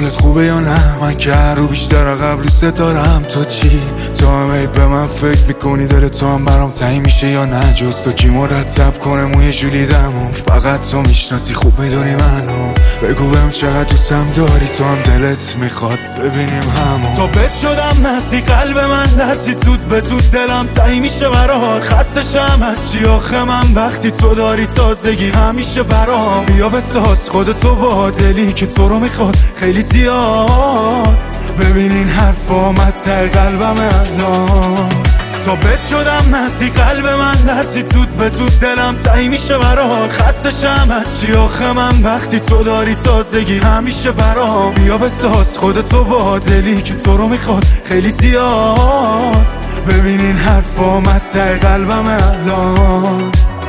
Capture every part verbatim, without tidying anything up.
حالت خوبه یا نه؟ من که هر رو بیشتر قبل دوست دارم. تو چی؟ تو هم ای به من فکر میکنی دل تو هم برام تنگ میشه یا نه؟ جز تو کی مرتب کنه موی جولیدمو؟ فقط تو میشناسی خوب میدونی منو. بگو بهم چقدر دوستم داری، تو هم دلت میخواد ببینیم همو. تا بد شدم نسی قلب من درسی، زود به زود دلم تنگ میشه برات. خسته شم از چی آخه من وقتی تو داری تازگی همیشه برام. بیا بساز خودتو با دلی که تو رو میخواد خیلی زیاد. ببین این حرفا مته قلبم الان. تا بد شدم نزدیک قلب من درسی، زود به زود دلم تنگ میشه برات. خسته شم از چی آخه من وقتی تو داری تازگی همیشه برام. بیا بساز خودتو با دلی که تو رو میخواد خیلی زیاد. ببین این حرفا مته قلبم الان.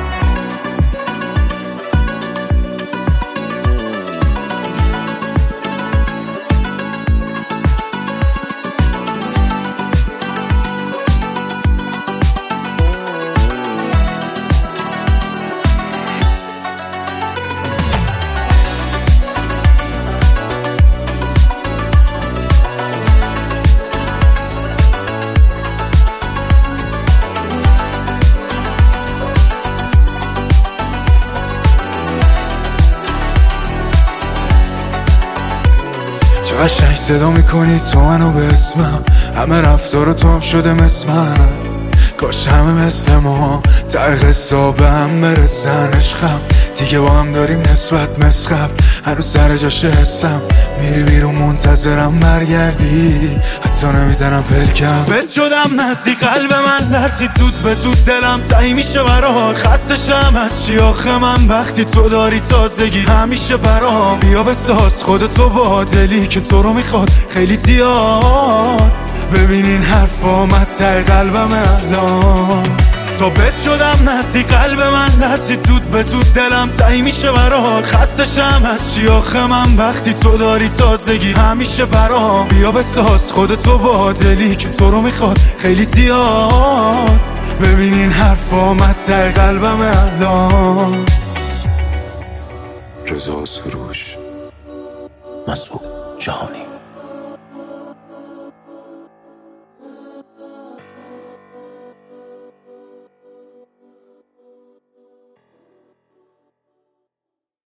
چه قشنگ صدا میکنی تو منو به اسمم، همه رفتار تو هم شده مثل من. کاش همه مثل ما ته قصه به هم برسن. عشقم دیگه با هم داریم نسبت مثل قبل، هنوز سر جاش حسم. میری بیرون منتظرم برگردی، حتی نمیزنم پلکم. بد شدم نزدیک قلب من درسی، زود به زود دلم تنگ میشه برات. خسته شم از چی آخه من وقتی تو داری تازگی همیشه برام. بیا بساز خودتو با دلی که تو رو میخواد خیلی زیاد. ببین این حرفا مته قلبم الان. تا بد شدم نزدیک قلب من درسی، زود به زود دلم تنگ میشه برات. خسته شم از چی آخه من وقتی تو داری تازگی همیشه برام. بیا بساز خودتو با دلی که تو رو میخواد خیلی زیاد. ببین این حرفا مته قلبم الان. رضا سروش، مسعود جهانی.